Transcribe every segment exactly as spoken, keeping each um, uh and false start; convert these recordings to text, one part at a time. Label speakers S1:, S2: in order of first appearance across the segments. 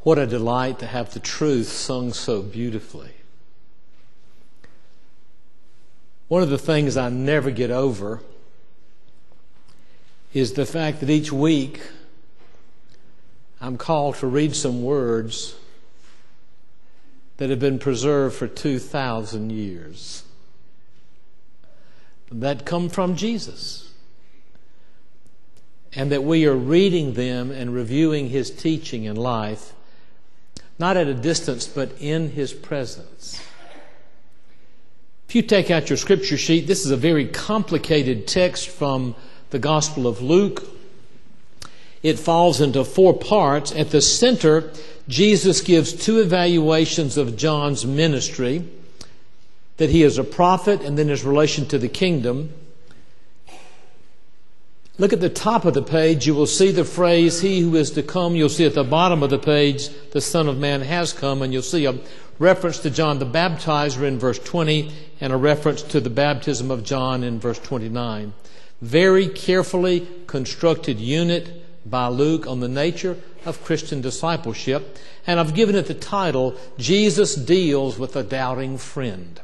S1: What a delight to have the truth sung so beautifully. One of the things I never get over is the fact that each week I'm called to read some words that have been preserved for two thousand years, that come from Jesus, and that we are reading them and reviewing His teaching and life, not at a distance, but in His presence. If you take out your scripture sheet, this is a very complicated text from the Gospel of Luke. It falls into four parts. At the center, Jesus gives two evaluations of John's ministry, that he is a prophet and then his relation to the kingdom. Look at the top of the page. You will see the phrase, "He who is to come." You'll see at the bottom of the page, "The Son of Man has come." And you'll see a reference to John the Baptizer in verse twenty and a reference to the baptism of John in verse twenty-nine. Very carefully constructed unit by Luke on the nature of Christian discipleship. And I've given it the title, "Jesus Deals with a Doubting Friend."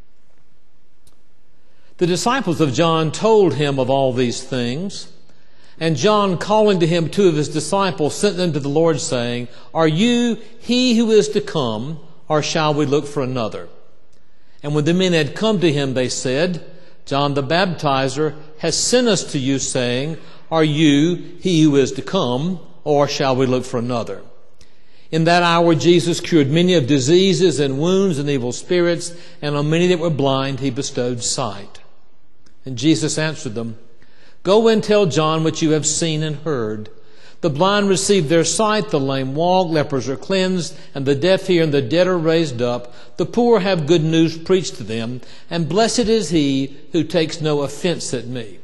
S1: The disciples of John told him of all these things, and John, calling to him two of his disciples, sent them to the Lord, saying, "Are you he who is to come, or shall we look for another?" And when the men had come to him, they said, "John the Baptizer has sent us to you, saying, 'Are you he who is to come, or shall we look for another?'" In that hour Jesus cured many of diseases and wounds and evil spirits, and on many that were blind he bestowed sight. And Jesus answered them, "Go and tell John what you have seen and heard. The blind receive their sight, the lame walk, lepers are cleansed, and the deaf hear, and the dead are raised up. The poor have good news preached to them, and blessed is he who takes no offense at me."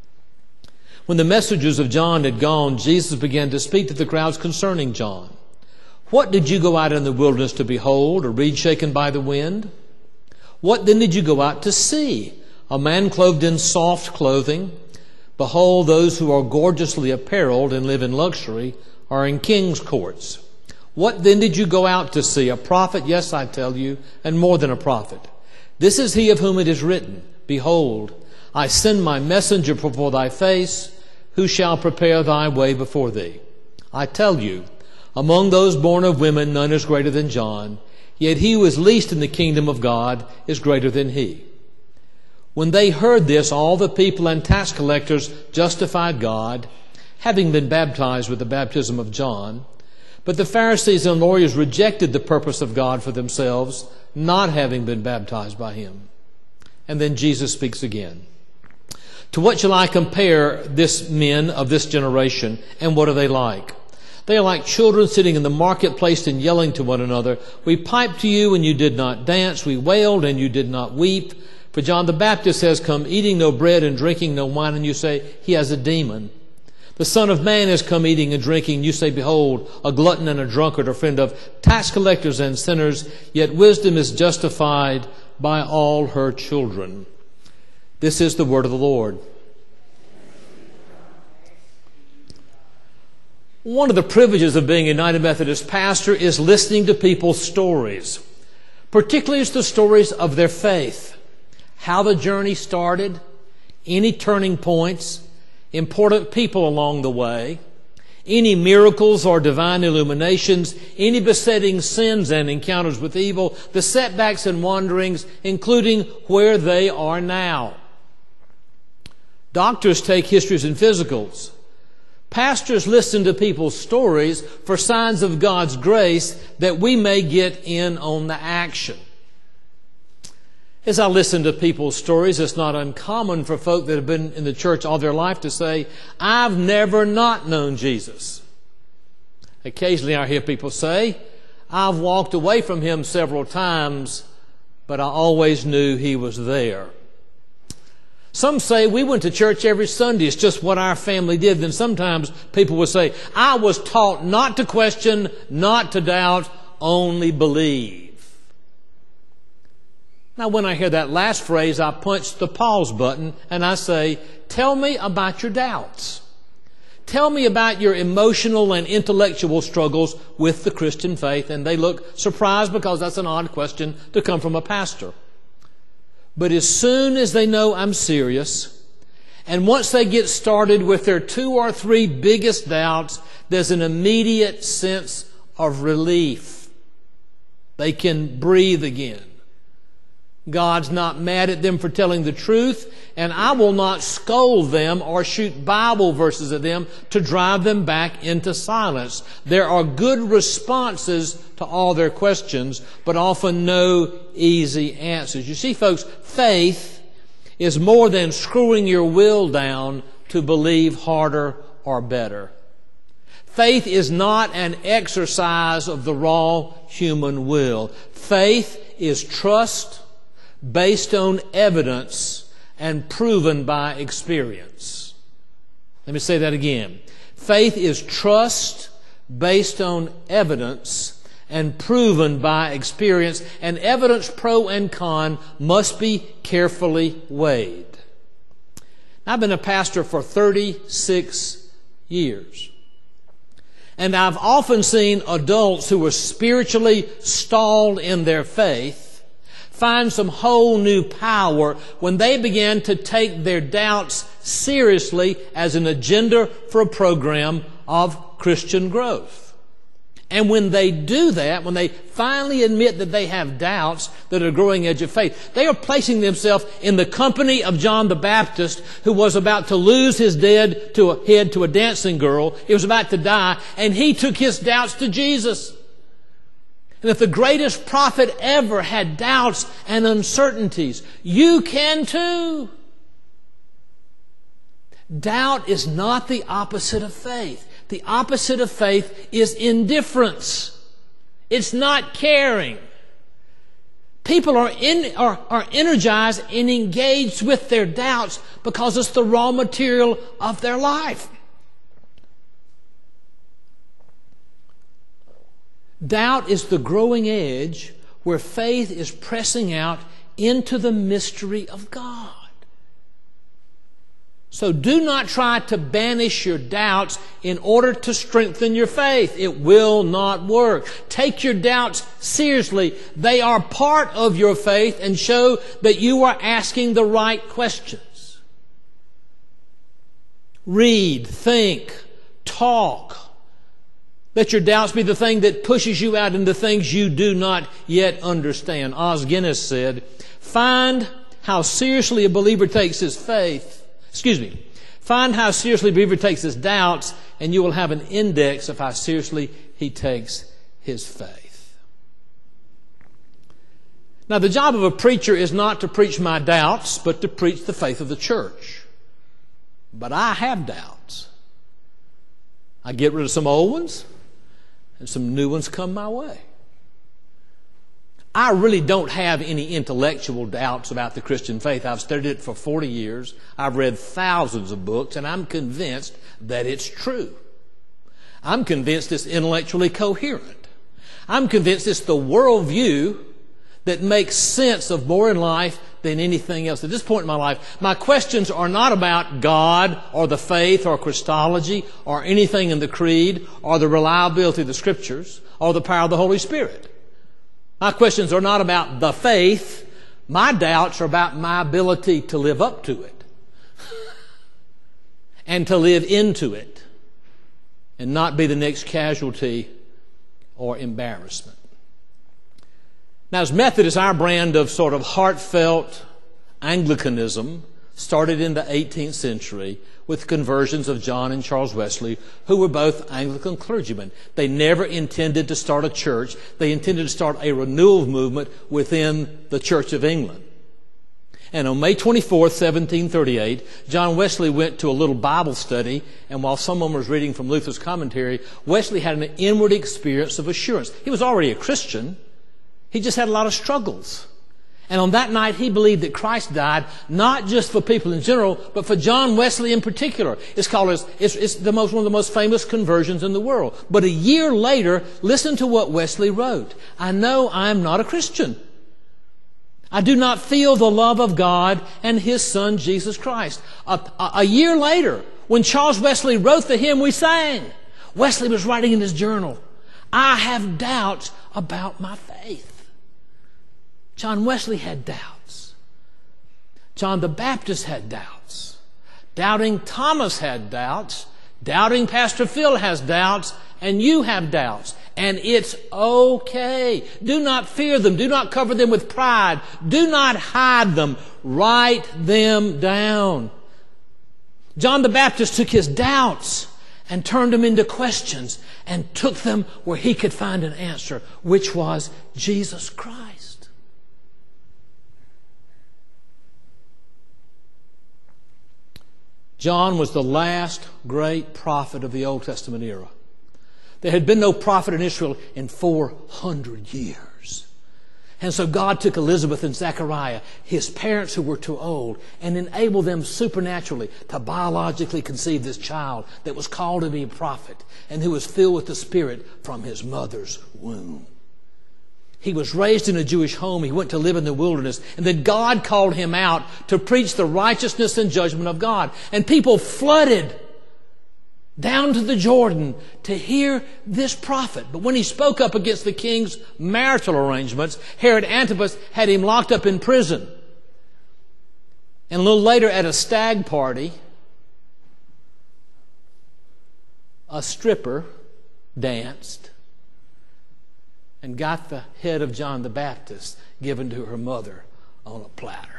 S1: When the messengers of John had gone, Jesus began to speak to the crowds concerning John. "What did you go out in the wilderness to behold, a reed shaken by the wind? What then did you go out to see? A man clothed in soft clothing? Behold, those who are gorgeously apparelled and live in luxury are in king's courts. What then did you go out to see? A prophet? Yes, I tell you, and more than a prophet. This is he of whom it is written, 'Behold, I send my messenger before thy face, who shall prepare thy way before thee.' I tell you, among those born of women none is greater than John, yet he who is least in the kingdom of God is greater than he." When they heard this, all the people and tax collectors justified God, having been baptized with the baptism of John. But the Pharisees and lawyers rejected the purpose of God for themselves, not having been baptized by him. And then Jesus speaks again. "To what shall I compare this men of this generation, and what are they like? They are like children sitting in the marketplace and yelling to one another, 'We piped to you and you did not dance. We wailed and you did not weep. For John the Baptist has come eating no bread and drinking no wine, and you say, he has a demon. The Son of Man has come eating and drinking. You say, behold, a glutton and a drunkard, a friend of tax collectors and sinners. Yet wisdom is justified by all her children.'" This is the word of the Lord. One of the privileges of being a United Methodist pastor is listening to people's stories, particularly it's the stories of their faith. How the journey started, any turning points, important people along the way, any miracles or divine illuminations, any besetting sins and encounters with evil, the setbacks and wanderings, including where they are now. Doctors take histories and physicals. Pastors listen to people's stories for signs of God's grace that we may get in on the action. As I listen to people's stories, it's not uncommon for folk that have been in the church all their life to say, "I've never not known Jesus." Occasionally I hear people say, "I've walked away from him several times, but I always knew he was there." Some say, "We went to church every Sunday. It's just what our family did." Then sometimes people will say, "I was taught not to question, not to doubt, only believe." Now, when I hear that last phrase, I punch the pause button and I say, "Tell me about your doubts. tell me about your emotional and intellectual struggles with the Christian faith. And they look surprised because that's an odd question to come from a pastor. But as soon as they know I'm serious, and once they get started with their two or three biggest doubts, there's an immediate sense of relief. They can breathe again. God's not mad at them for telling the truth, and I will not scold them or shoot Bible verses at them to drive them back into silence. There are good responses to all their questions, but often no easy answers. You see, folks, faith is more than screwing your will down to believe harder or better. Faith is not an exercise of the raw human will. Faith is trust based on evidence and proven by experience. Let me say that again. Faith is trust based on evidence and proven by experience, and evidence, pro and con, must be carefully weighed. I've been a pastor for thirty-six years. And I've often seen adults who were spiritually stalled in their faith find some whole new power when they began to take their doubts seriously as an agenda for a program of Christian growth. And when they do that, when they finally admit that they have doubts that are a growing edge of faith, they are placing themselves in the company of John the Baptist, who was about to lose his dead to a head to a dancing girl. He was about to die, and he took his doubts to Jesus. And if the greatest prophet ever had doubts and uncertainties, you can too. Doubt is not the opposite of faith. The opposite of faith is indifference. It's not caring. People are, in, are, are energized and engaged with their doubts because it's the raw material of their life. Doubt is the growing edge where faith is pressing out into the mystery of God. So do not try to banish your doubts in order to strengthen your faith. It will not work. Take your doubts seriously. They are part of your faith and show that you are asking the right questions. Read, think, talk. Let your doubts be the thing that pushes you out into things you do not yet understand. Os Guinness said, find how seriously a believer takes his faith. Excuse me. Find how seriously a believer takes his doubts, and you will have an index of how seriously he takes his faith. Now, the job of a preacher is not to preach my doubts, but to preach the faith of the church. But I have doubts. I get rid of some old ones, and some new ones come my way. I really don't have any intellectual doubts about the Christian faith. I've studied it for forty years. I've read thousands of books, and I'm convinced that it's true. I'm convinced it's intellectually coherent. I'm convinced it's the worldview that makes sense of more in life than anything else. At this point in my life, my questions are not about God or the faith or Christology or anything in the creed or the reliability of the Scriptures or the power of the Holy Spirit. My questions are not about the faith. My doubts are about my ability to live up to it and to live into it and not be the next casualty or embarrassment. Now, as Methodists, our brand of sort of heartfelt Anglicanism started in the eighteenth century with conversions of John and Charles Wesley, who were both Anglican clergymen. They never intended to start a church. They intended to start a renewal movement within the Church of England. And on May twenty-fourth, seventeen thirty-eight, John Wesley went to a little Bible study, and while someone was reading from Luther's commentary, Wesley had an inward experience of assurance. He was already a Christian. He just had a lot of struggles. And on that night, he believed that Christ died not just for people in general, but for John Wesley in particular. It's called it's, it's the most one of the most famous conversions in the world. But a year later, listen to what Wesley wrote. I know I am not a Christian. I do not feel the love of God and His Son Jesus Christ. A, a, a year later, When Charles Wesley wrote the hymn we sang, Wesley was writing in his journal, I have doubts about my faith. John Wesley had doubts. John the Baptist had doubts. Doubting Thomas had doubts. Doubting Pastor Phil has doubts. And you have doubts. And it's okay. Do not fear them. Do not cover them with pride. Do not hide them. Write them down. John the Baptist took his doubts and turned them into questions and took them where he could find an answer, which was Jesus Christ. John was the last great prophet of the Old Testament era. There had been no prophet in Israel in four hundred years. And so God took Elizabeth and Zechariah, his parents who were too old, and enabled them supernaturally to biologically conceive this child that was called to be a prophet and who was filled with the Spirit from his mother's womb. He was raised in a Jewish home. He went to live in the wilderness. And then God called him out to preach the righteousness and judgment of God. And people flooded down to the Jordan to hear this prophet. But when he spoke up against the king's marital arrangements, Herod Antipas had him locked up in prison. And a little later at a stag party, a stripper danced and got the head of John the Baptist given to her mother on a platter.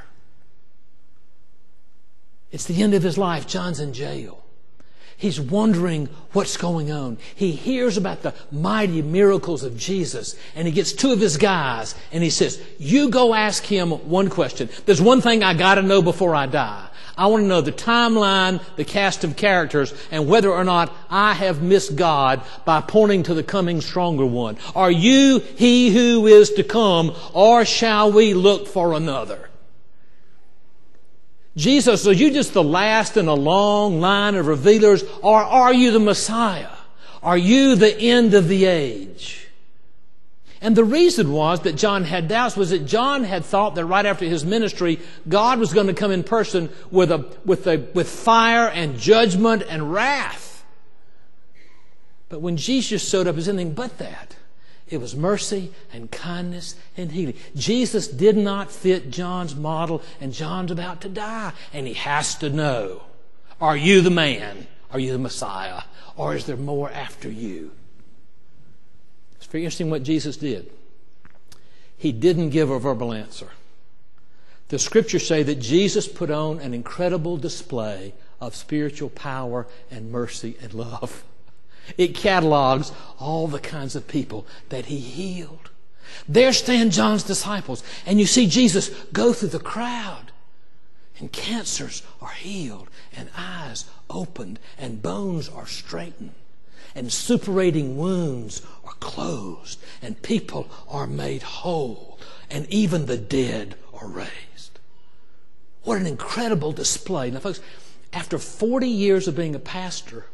S1: It's the end of his life. John's in jail. He's wondering what's going on. He hears about the mighty miracles of Jesus, and he gets two of his guys, and he says, you go ask him one question. There's one thing I got to know before I die. I want to know the timeline, the cast of characters, and whether or not I have missed God by pointing to the coming stronger one. Are you he who is to come, or shall we look for another? Jesus, are you just the last in a long line of revealers, or are you the Messiah? Are you the end of the age? And the reason was that John had doubts was that John had thought that right after his ministry, God was going to come in person with a with a with fire and judgment and wrath. But when Jesus showed up as anything but that, it was mercy and kindness and healing. Jesus did not fit John's model, and John's about to die. And he has to know, are you the man? Are you the Messiah? Or is there more after you? It's very interesting what Jesus did. He didn't give a verbal answer. The scriptures say that Jesus put on an incredible display of spiritual power and mercy and love. It catalogs all the kinds of people that he healed. There stand John's disciples, and you see Jesus go through the crowd, and cancers are healed, and eyes opened, and bones are straightened, and suppurating wounds are closed, and people are made whole, and even the dead are raised. What an incredible display. Now, folks, after forty years of being a pastor,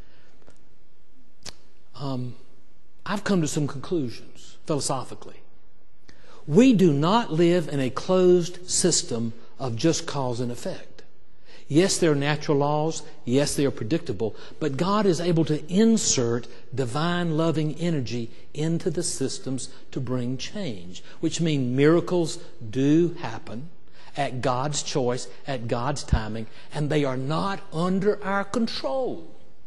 S1: Um, I've come to some conclusions philosophically. We do not live in a closed system of just cause and effect. Yes, there are natural laws. Yes, they are predictable. But God is able to insert divine loving energy into the systems to bring change, which means miracles do happen at God's choice, at God's timing, and they are not under our control.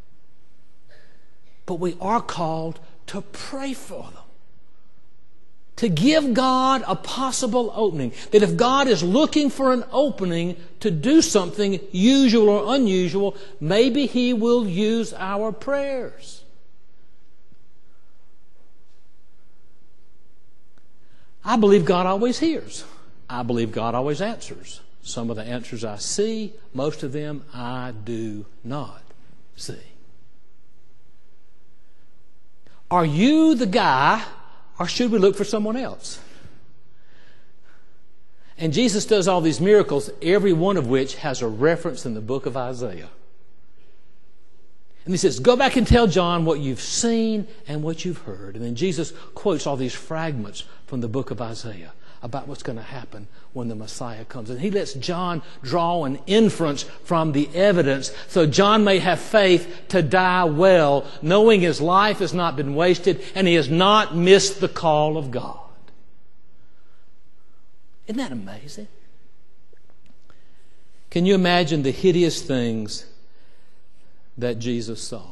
S1: But we are called to pray for them. To give God a possible opening. That if God is looking for an opening to do something usual or unusual, maybe He will use our prayers. I believe God always hears. I believe God always answers. Some of the answers I see, most of them I do not see. Are you the guy, or should we look for someone else? And Jesus does all these miracles, every one of which has a reference in the book of Isaiah. And he says, go back and tell John what you've seen and what you've heard. And then Jesus quotes all these fragments from the book of Isaiah. about what's going to happen when the Messiah comes. And he lets John draw an inference from the evidence so John may have faith to die well, knowing his life has not been wasted and he has not missed the call of God. Isn't that amazing? Can you imagine the hideous things that Jesus saw?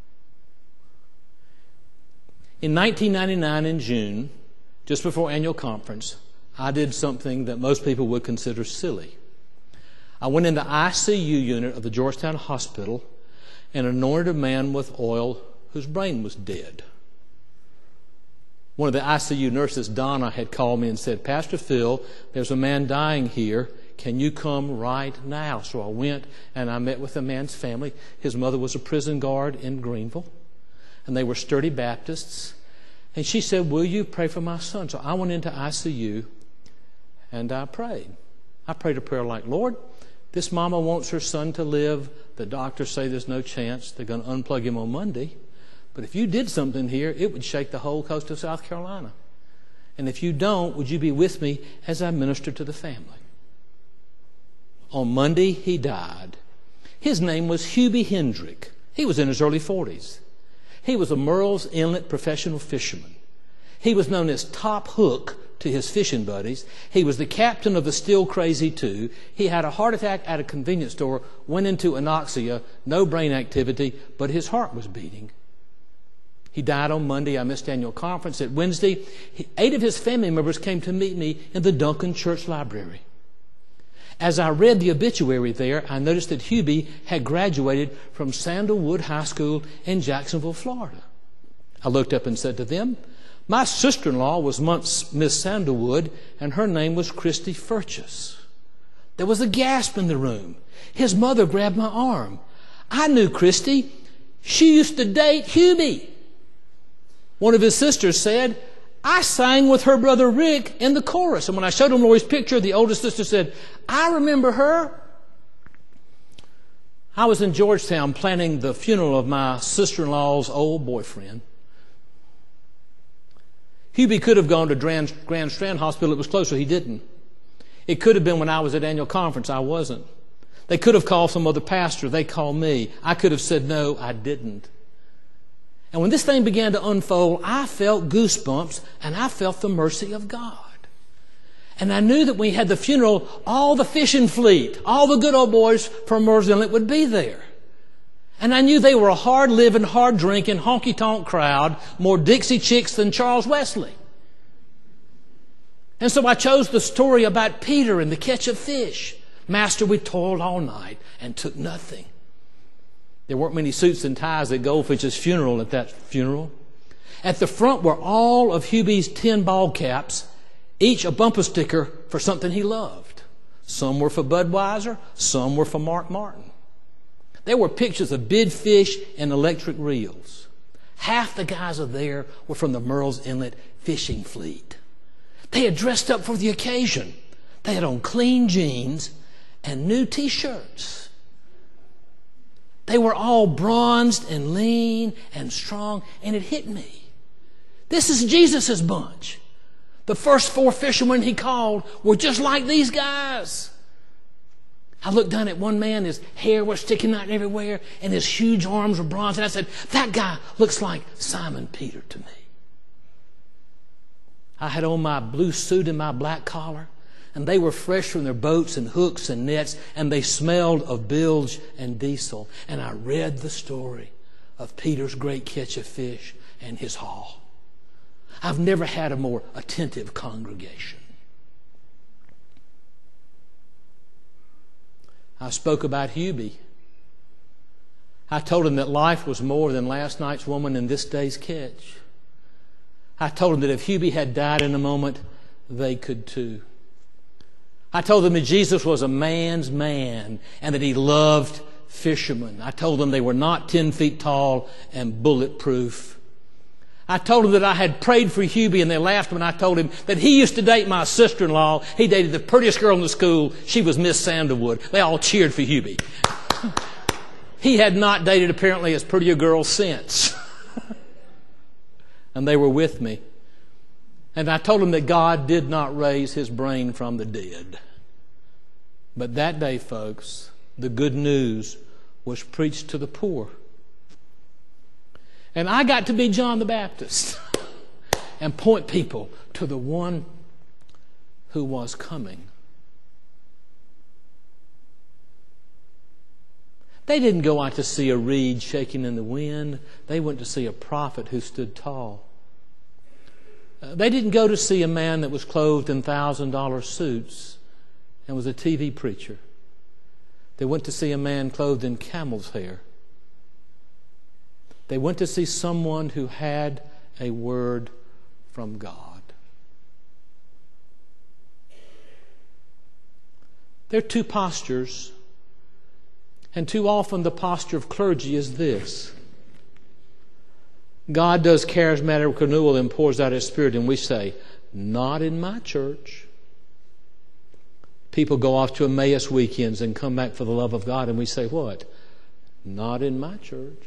S1: In nineteen ninety-nine, in June, just before annual conference, I did something that most people would consider silly. I went in the I C U unit of the Georgetown Hospital and anointed a man with oil whose brain was dead. One of the I C U nurses, Donna, had called me and said, "Pastor Phil, there's a man dying here. Can you come right now?" So I went and I met with the man's family. His mother was a prison guard in Greenville, and they were sturdy Baptists. And she said, "Will you pray for my son?" So I went into I C U and I prayed. I prayed a prayer like, "Lord, this mama wants her son to live. The doctors say there's no chance. They're going to unplug him on Monday. But if you did something here, it would shake the whole coast of South Carolina. And if you don't, would you be with me as I minister to the family?" On Monday, he died. His name was Hubie Hendrick. He was in his early forties. He was a Murrells Inlet professional fisherman. He was known as Top Hook to his fishing buddies. He was the captain of the Still Crazy Two. He had a heart attack at a convenience store, went into anoxia, no brain activity, but his heart was beating. He died on Monday. I missed annual conference. At Wednesday, he, eight of his family members came to meet me in the Duncan Church Library. As I read the obituary there, I noticed that Hubie had graduated from Sandalwood High School in Jacksonville, Florida. I looked up and said to them, "My sister-in-law was once Miss Sandalwood, and her name was Christy Furchess." There was a gasp in the room. His mother grabbed my arm. "I knew Christy. She used to date Hubie." One of his sisters said, "I sang with her brother Rick in the chorus." And when I showed him Lori's picture, the oldest sister said, "I remember her." I was in Georgetown planning the funeral of my sister-in-law's old boyfriend. Hubie could have gone to Grand, Grand Strand Hospital. It was closer. He didn't. It could have been when I was at annual conference. I wasn't. They could have called some other pastor. They called me. I could have said no. I didn't. And when this thing began to unfold, I felt goosebumps, and I felt the mercy of God. And I knew that when we had the funeral, all the fishing fleet, all the good old boys from Murrells Inlet would be there. And I knew they were a hard-living, hard-drinking, honky-tonk crowd, more Dixie Chicks than Charles Wesley. And so I chose the story about Peter and the catch of fish. "Master, we toiled all night and took nothing." There weren't many suits and ties at Goldfinch's funeral at that funeral. At the front were all of Hubie's ten ball caps, each a bumper sticker for something he loved. Some were for Budweiser, some were for Mark Martin. There were pictures of big fish and electric reels. Half the guys are there were from the Murrells Inlet fishing fleet. They had dressed up for the occasion. They had on clean jeans and new T-shirts. They were all bronzed and lean and strong, and it hit me. This is Jesus' bunch. The first four fishermen he called were just like these guys. I looked down at one man, his hair was sticking out everywhere, and his huge arms were bronzed, and I said, "That guy looks like Simon Peter to me." I had on my blue suit and my black collar, and they were fresh from their boats and hooks and nets, and they smelled of bilge and diesel. And I read the story of Peter's great catch of fish and his haul. I've never had a more attentive congregation. I spoke about Hubie. I told him that life was more than last night's woman and this day's catch. I told him that if Hubie had died in a moment, they could too. I told them that Jesus was a man's man and that he loved fishermen. I told them they were not ten feet tall and bulletproof. I told them that I had prayed for Hubie, and they laughed when I told him that he used to date my sister-in-law. He dated the prettiest girl in the school. She was Miss Sandalwood. They all cheered for Hubie. He had not dated apparently as pretty a girl since. And they were with me. And I told him that God did not raise his brain from the dead. But that day, folks, the good news was preached to the poor. And I got to be John the Baptist and point people to the one who was coming. They didn't go out to see a reed shaking in the wind. They went to see a prophet who stood tall. Uh, they didn't go to see a man that was clothed in one thousand dollar suits and was a T V preacher. They went to see a man clothed in camel's hair. They went to see someone who had a word from God. There are two postures, and too often the posture of clergy is this. God does charismatic renewal and pours out His Spirit, and we say, not in my church. People go off to Emmaus weekends and come back for the love of God, and we say, what? Not in my church.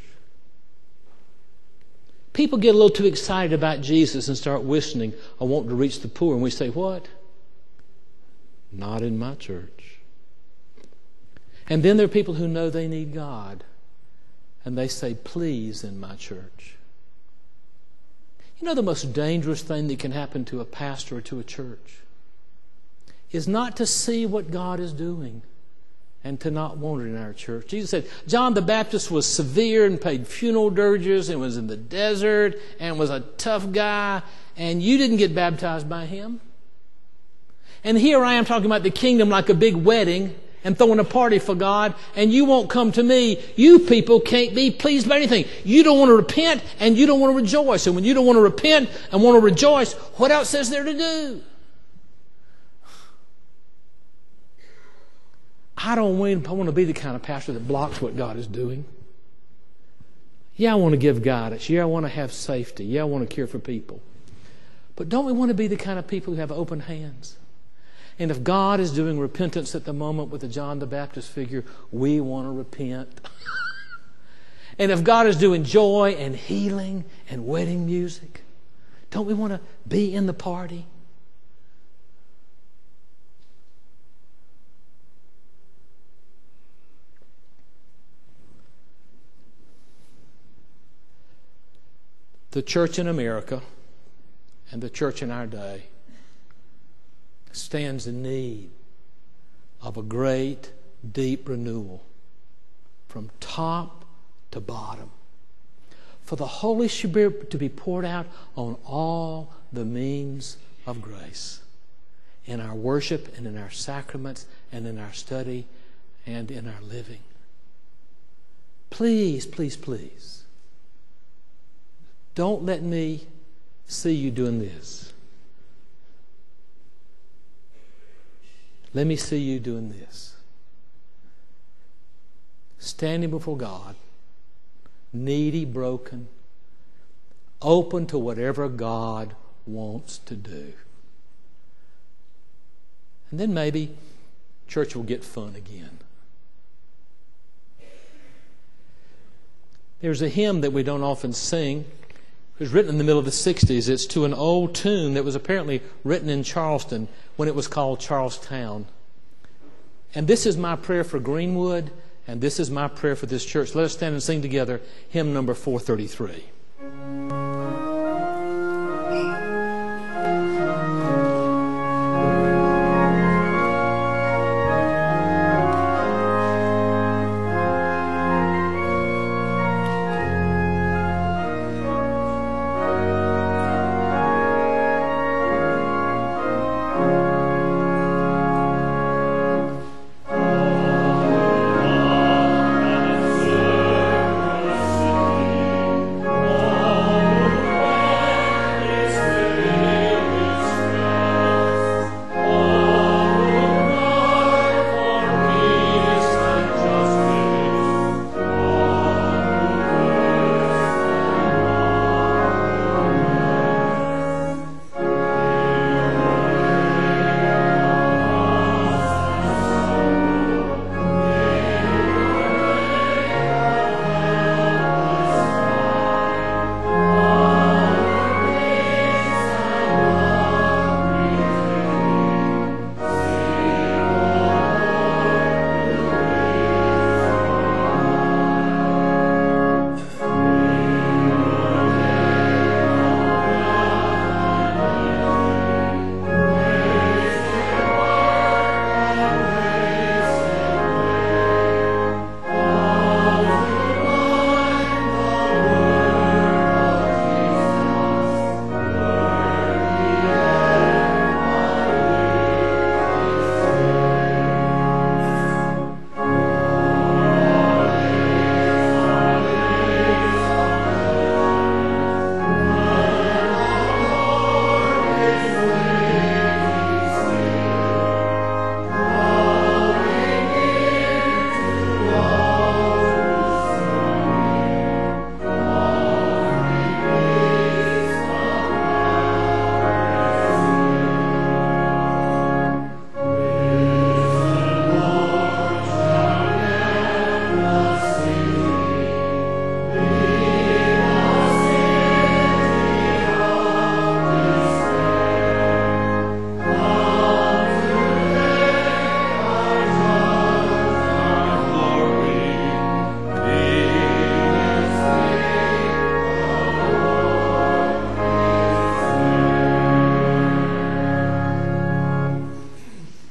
S1: People get a little too excited about Jesus and start whistling, I want to reach the poor, and we say, what? Not in my church. And then there are people who know they need God, and they say, please, in my church. You know, the most dangerous thing that can happen to a pastor or to a church is not to see what God is doing and to not want it in our church. Jesus said, John the Baptist was severe and paid funeral dirges and was in the desert and was a tough guy, and you didn't get baptized by him. And here I am talking about the kingdom like a big wedding and throwing a party for God, and you won't come to me. You people can't be pleased by anything. You don't want to repent, and you don't want to rejoice. And when you don't want to repent and want to rejoice, what else is there to do? I don't want to be the kind of pastor that blocks what God is doing. Yeah, I want to give guidance. Yeah, I want to have safety. Yeah, I want to care for people. But don't we want to be the kind of people who have open hands? And if God is doing repentance at the moment with the John the Baptist figure, we want to repent. And if God is doing joy and healing and wedding music, don't we want to be in the party? The church in America and the church in our day stands in need of a great, deep renewal from top to bottom. For the Holy Spirit to be poured out on all the means of grace in our worship and in our sacraments and in our study and in our living. Please, please, please, don't let me see you doing this. Let me see you doing this. Standing before God, needy, broken, open to whatever God wants to do. And then maybe church will get fun again. There's a hymn that we don't often sing. It was written in the middle of the sixties. It's to an old tune that was apparently written in Charleston when it was called Charlestown. And this is my prayer for Greenwood, and this is my prayer for this church. Let us stand and sing together hymn number four thirty-three.